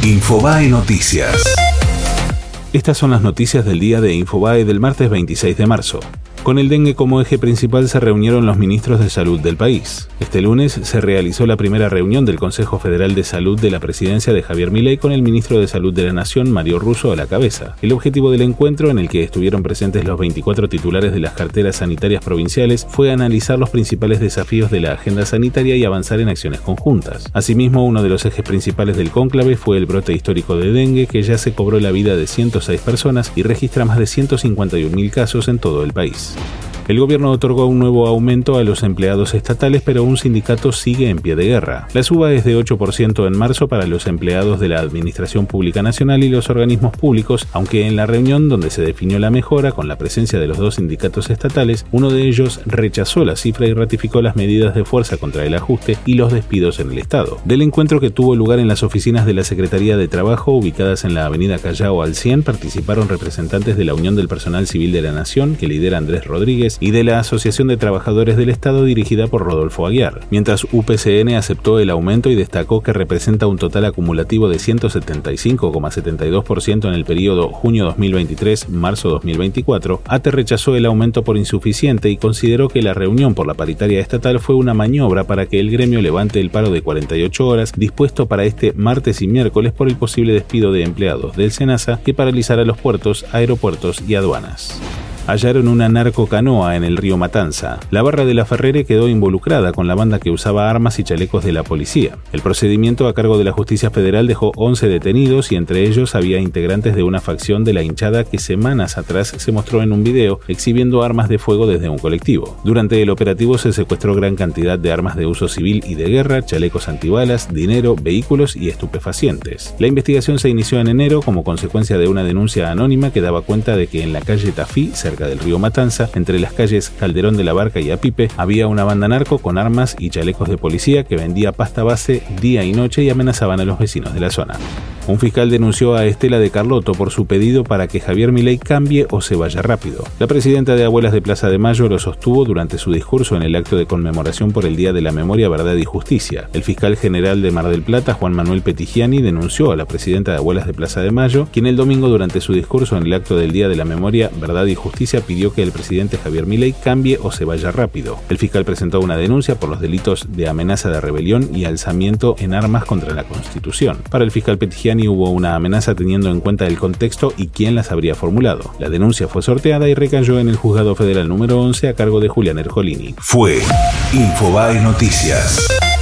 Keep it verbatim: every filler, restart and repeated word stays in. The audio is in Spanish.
Infobae Noticias. Estas son las noticias del día de Infobae del martes veintiséis de marzo. Con el dengue como eje principal se reunieron los ministros de salud del país. Este lunes se realizó la primera reunión del Consejo Federal de Salud de la presidencia de Javier Milei con el ministro de Salud de la Nación, Mario Russo, a la cabeza. El objetivo del encuentro, en el que estuvieron presentes los veinticuatro titulares de las carteras sanitarias provinciales, fue analizar los principales desafíos de la agenda sanitaria y avanzar en acciones conjuntas. Asimismo, uno de los ejes principales del cónclave fue el brote histórico de dengue, que ya se cobró la vida de ciento seis personas y registra más de ciento cincuenta y un mil casos en todo el país. El gobierno otorgó un nuevo aumento a los empleados estatales, pero un sindicato sigue en pie de guerra. La suba es de ocho por ciento en marzo para los empleados de la Administración Pública Nacional y los organismos públicos, aunque en la reunión donde se definió la mejora con la presencia de los dos sindicatos estatales, uno de ellos rechazó la cifra y ratificó las medidas de fuerza contra el ajuste y los despidos en el Estado. Del encuentro, que tuvo lugar en las oficinas de la Secretaría de Trabajo, ubicadas en la avenida Callao al cien, participaron representantes de la Unión del Personal Civil de la Nación, que lidera Andrés Rodríguez, y de la Asociación de Trabajadores del Estado, dirigida por Rodolfo Aguiar, mientras U P C N aceptó el aumento y destacó que representa un total acumulativo de ciento setenta y cinco coma setenta y dos por ciento en el periodo junio dos mil veintitrés-marzo dos mil veinticuatro. A T E rechazó el aumento por insuficiente y consideró que la reunión por la paritaria estatal fue una maniobra para que el gremio levante el paro de cuarenta y ocho horas dispuesto para este martes y miércoles por el posible despido de empleados del SENASA, que paralizará los puertos, aeropuertos y aduanas. Hallaron una narcocanoa en el río Matanza. La barra de la Ferrere quedó involucrada con la banda que usaba armas y chalecos de la policía. El procedimiento a cargo de la Justicia Federal dejó once detenidos y entre ellos había integrantes de una facción de la hinchada que semanas atrás se mostró en un video exhibiendo armas de fuego desde un colectivo. Durante el operativo se secuestró gran cantidad de armas de uso civil y de guerra, chalecos antibalas, dinero, vehículos y estupefacientes. La investigación se inició en enero como consecuencia de una denuncia anónima que daba cuenta de que en la calle Tafí, cerca del río Matanza, entre las calles Calderón de la Barca y Apipe, había una banda narco con armas y chalecos de policía que vendía pasta base día y noche y amenazaban a los vecinos de la zona. Un fiscal denunció a Estela de Carlotto por su pedido para que Javier Milei cambie o se vaya rápido. La presidenta de Abuelas de Plaza de Mayo lo sostuvo durante su discurso en el acto de conmemoración por el Día de la Memoria, Verdad y Justicia. El fiscal general de Mar del Plata, Juan Manuel Petigiani, denunció a la presidenta de Abuelas de Plaza de Mayo, quien el domingo durante su discurso en el acto del Día de la Memoria, Verdad y Justicia pidió que el presidente Javier Milei cambie o se vaya rápido. El fiscal presentó una denuncia por los delitos de amenaza de rebelión y alzamiento en armas contra la Constitución. Para el fiscal Petigiani hubo una amenaza teniendo en cuenta el contexto y quién las habría formulado. La denuncia fue sorteada y recayó en el Juzgado Federal número once a cargo de Julián Ercolini. Fue Infobae Noticias.